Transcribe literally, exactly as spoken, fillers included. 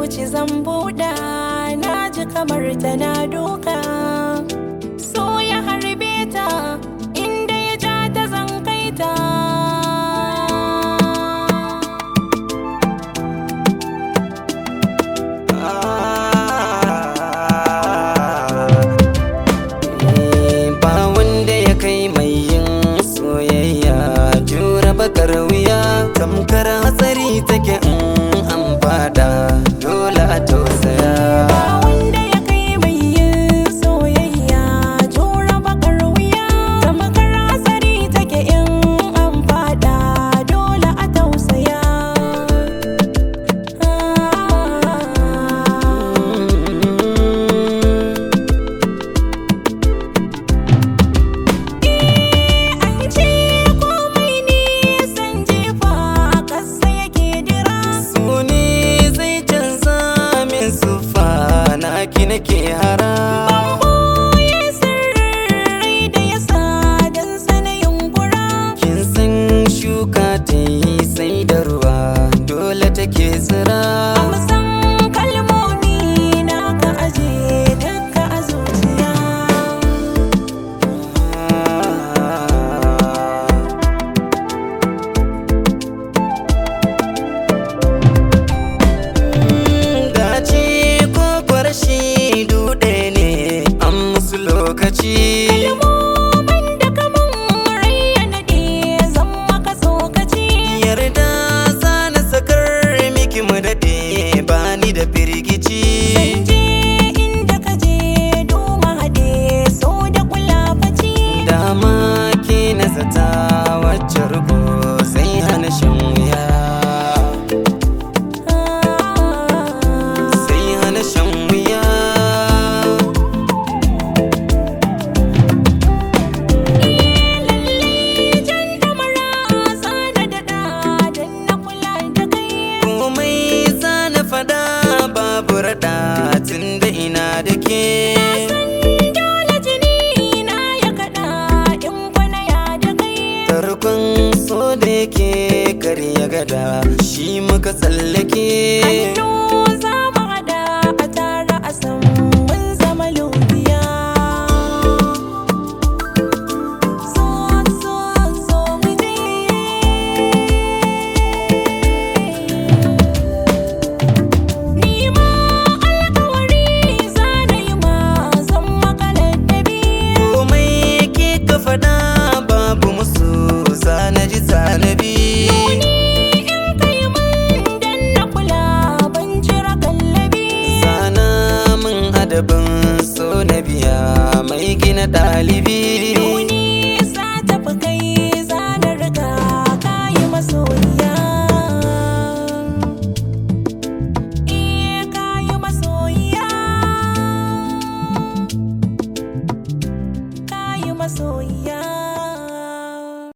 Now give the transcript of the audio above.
zuci zan buɗa, na ji kamar tana duka. So ya harbe ta, inda ya ja ta zan kai ta. Ba wanda ya kai mai yin soyayya jura bakar wuya, tamkar hatsari take in an fada dole a tausaya. Ba wanda ya kai mai yin soyayya jura bakar wuya, tamkar hatsari take in an fada dole a tausaya. Ki nake hara boye sirri da yasa dan sanayin gura. Kin san shuka ta yi sai da ruwa dole take tsira. Amsan kalmomi na ka aje duka a zuciya. Kalmomin da kaman rai ya naɗe zan maka tsokaci. Yarda za na sakar miki mu daɗe bani da firgici. Zan je inda ka je doma haɗe so da kulafaci. Dama ke na zata wacce rubo sai hana shan wuya. Sai hana shan wuya. Babu raɗa tun da ina da ke. San dole jini na ya kaɗa in kwana ya da kai. Tarkon so da yake karya gada shi muka tsallake. Hannu za mu haɗa a tara a san mun zama lubiya. So so so mu je. Babu musu zana ji zanabi. Nuni in kai mun dan na kula ban jira kallabi. Zana min adabin so na biya mai gina ɗalibi.